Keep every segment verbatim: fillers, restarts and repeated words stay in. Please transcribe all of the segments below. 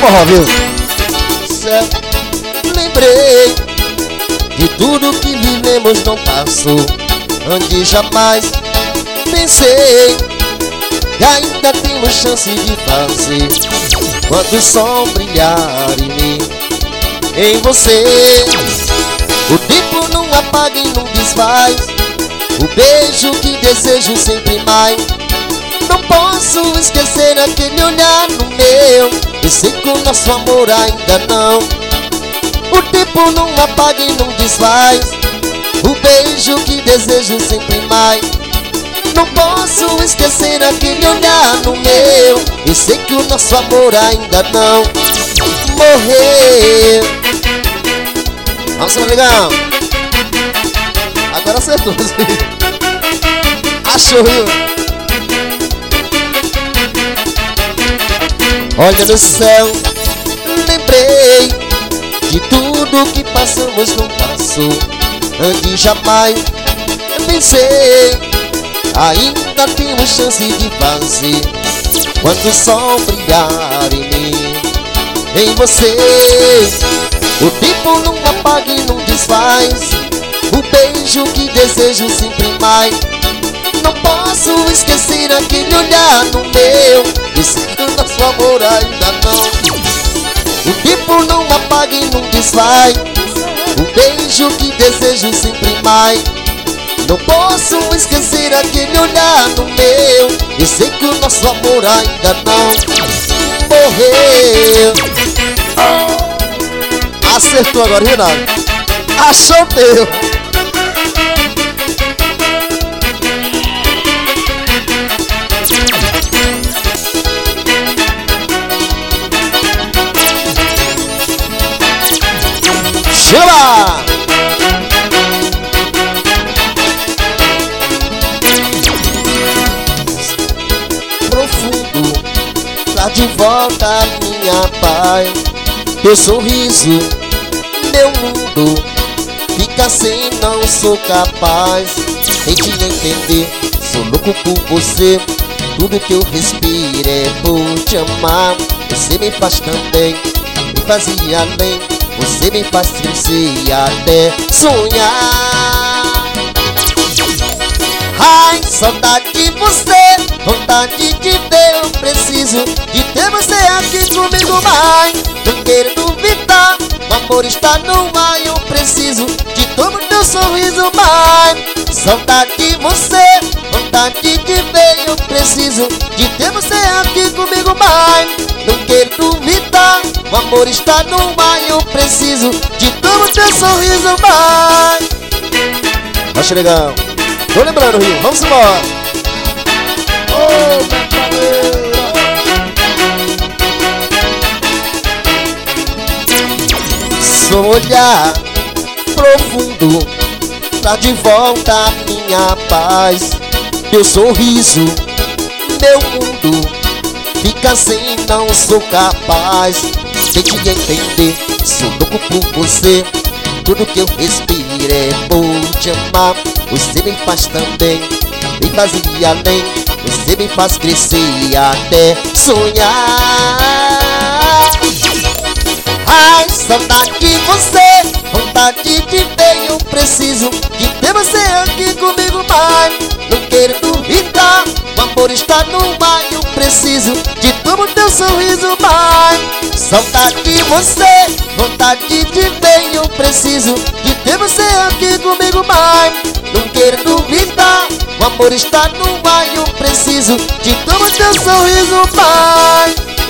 forró, viu? Céu, lembrei de tudo que vivemos não passou, onde jamais pensei que ainda temos chance de fazer. Quando o sol brilhar em mim, em você, o tempo não apaga e não desfaz o beijo que desejo sempre mais. Não posso esquecer aquele olhar no meu, eu sei que o nosso amor ainda não. O tempo não apaga e não desfaz o beijo que desejo sempre mais. Não posso esquecer aquele olhar no meu, eu sei que o nosso amor ainda não morreu. Vamos lá, legal. Agora acertou. Achou, viu? Olha no céu, lembrei de tudo que passamos não passou, onde jamais pensei ainda temos chance de fazer. Quando o sol brilhar em mim, em você, o tempo não apaga e não desfaz o beijo que desejo sempre mais. Não posso esquecer aquele olhar no meu, eu sei que o nosso amor ainda não. O tempo não apaga e não desfaz o beijo que desejo sempre mais. Não posso esquecer aquele olhar no meu, eu sei que o nosso amor ainda não morreu. Acertou agora, Renato. Achou teu. Chama! Profundo, tá de volta minha paz. Teu sorriso, meu mundo fica sem, não sou capaz nem de entender. Sou louco por você, tudo que eu respiro é por te amar. Você me faz também, me fazia além. Você me faz crescer e até sonhar. Ai, saudade de você, vontade de ver. Eu preciso de ter você aqui comigo mais. Não quero duvidar, o amor está no ar. Eu preciso de todo teu sorriso mais. Saudade de você, vontade de ver. Eu preciso de ter você aqui comigo mais. Não quero duvidar, o amor está no ar. Eu preciso de todo teu sorriso mais. Acho legal. Tô lembrando, Rio, vamos embora. Oh, seu olhar profundo tá de volta a minha paz. Teu sorriso, meu mundo fica sem, não sou capaz de te entender. Sou louco por você, tudo que eu respiro é por te amar. Você me faz também, me fazia além. Você me faz crescer e até sonhar. Ai, saudade de você, vontade de ver. Eu preciso de ter você aqui comigo mais. Não quero duvidar, o amor está no ar. Eu preciso de todo teu sorriso mais. Saudade de você, vontade de ver. Eu preciso de ter você aqui comigo mais. Não quero duvidar, o amor está no ar. Eu preciso de todo teu sorriso mais.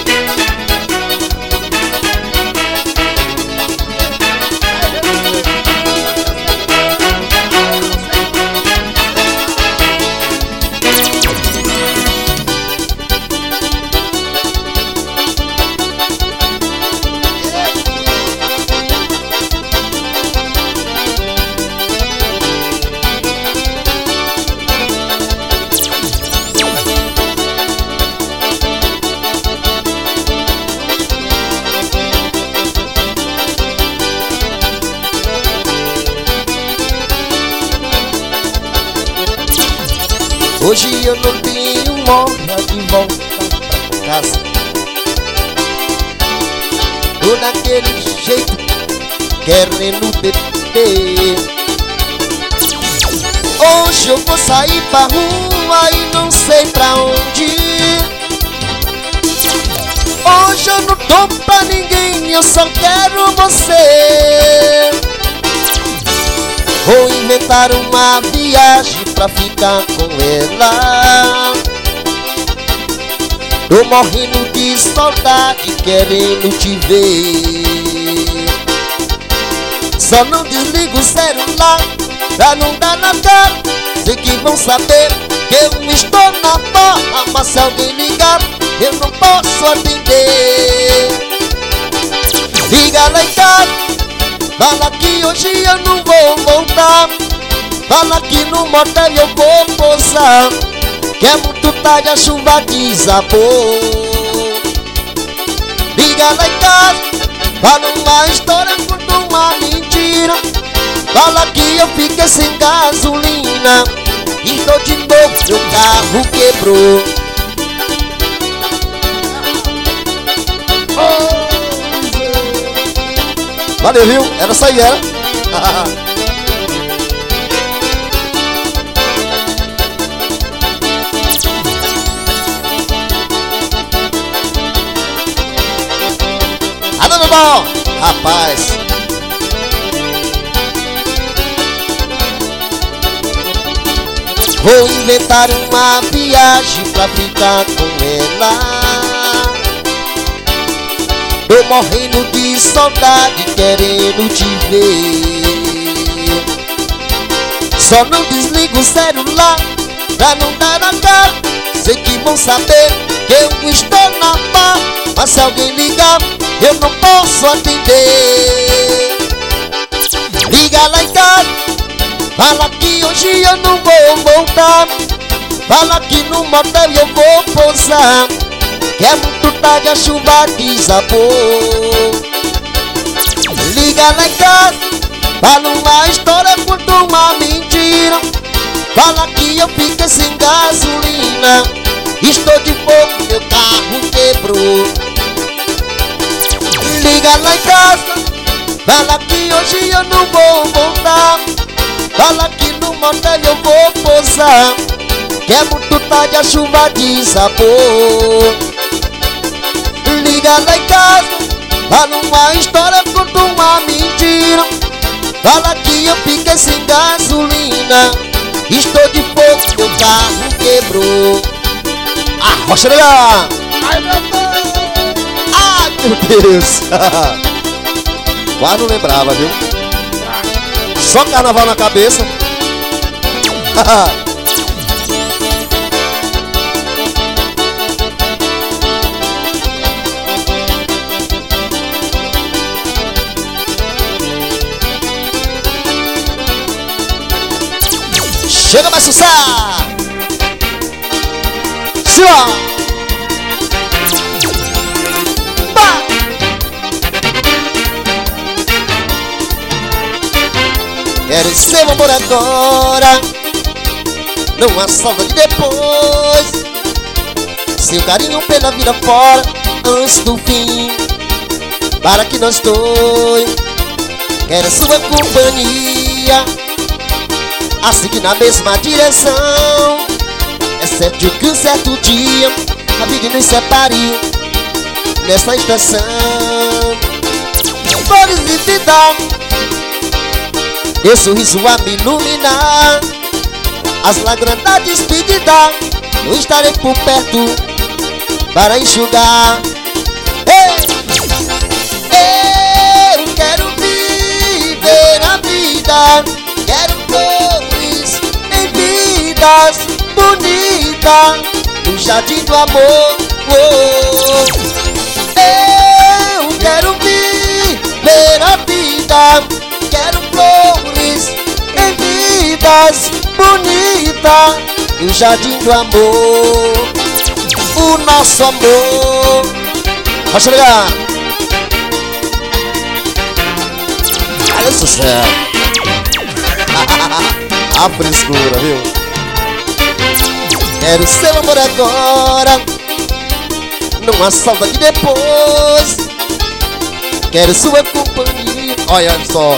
Hoje eu não tenho hora de voltar pra casa. tô daquele jeito, querendo beber. Hoje eu vou sair pra rua e não sei pra onde ir. Hoje eu não tô pra ninguém, eu só quero você. Vou inventar uma viagem pra ficar com ela. Tô morrendo de saudade, querendo te ver. Só não desligo o celular pra não dar na cara. Sei que vão saber que eu estou na barra, mas se alguém ligar eu não posso atender. Liga lá em casa, fala que hoje eu não vou voltar. Fala que no motel eu vou pousar, que é muito tarde, a chuva desabou. Liga lá em casa, fala uma história, conta uma mentira. Fala que eu fiquei sem gasolina, estou de novo, meu carro quebrou. Valeu, viu? Era essa aí, era. Ah, não, bom, rapaz. Vou inventar uma viagem pra ficar com ela. Tô morrendo de saudade, querendo te ver. Só não desligo o celular pra não dar na cara. Sei que vão saber que eu estou na barra, mas se alguém ligar eu não posso atender. Liga lá em casa, fala que hoje eu não vou voltar. Fala que no motel eu vou pousar, que é muito tarde, a chuva desabou. Liga lá em casa, fala uma história, conta uma mentira. Fala que eu fiquei sem gasolina, estou de fogo, meu carro quebrou. Liga lá em casa, fala que hoje eu não vou voltar. Fala que no motel eu vou pousar, que é muito tarde, a chuva desabou. Liga lá em casa, fala uma história, conta uma mentira. Fala que eu fiquei sem gasolina, estou de fogo, meu carro quebrou. Ah, rocha legal! Ai, meu Deus! Ai, meu Deus! Quase não lembrava, viu? Só carnaval na cabeça. Chega mais sucesso! Sila! Quero ser amor agora, não há saudade depois. Seu carinho pela vida fora, antes do fim, para que nós dois. Quero sua companhia, a seguir na mesma direção. É certo que um certo dia a vida nos separe nessa estação. Flores de vida, teu sorriso a me iluminar, as lágrimas da despedida, não estarei por perto para enxugar. Ei, eu quero viver a vida, quero flores em vidas bonitas no jardim do amor. Oh, eu quero viver a vida, quero flores em vidas bonitas no jardim do amor. O nosso amor. Pode ligar. Olha o sucesso. A frescura, viu? Quero seu amor agora, não há saudade depois. Quero sua companhia. Olha só.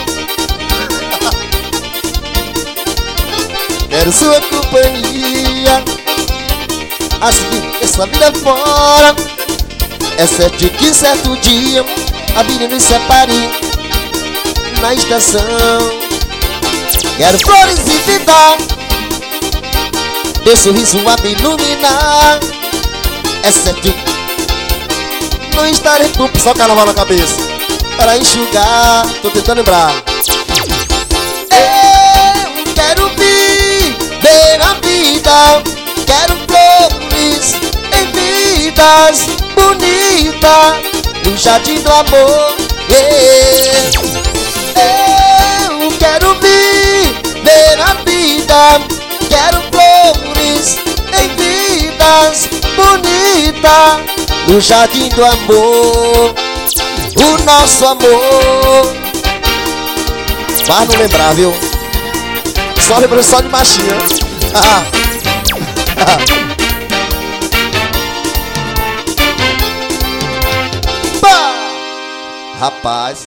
Quero sua companhia. Assim, essa vida fora. É certo que certo dia a vida nos separe na estação. Quero flores e vida, teu sorriso a me iluminar. É certo, não estarei com só carnaval na cabeça para enxugar. Tô tentando lembrar. Eu quero viver a vida. Quero flores em vidas bonitas no jardim do amor. Eu quero viver a vida. Quero flores em vidas bonitas no jardim do amor. O nosso amor. Mas não lembrar, viu? Só lembrando só de machinha. Rapaz,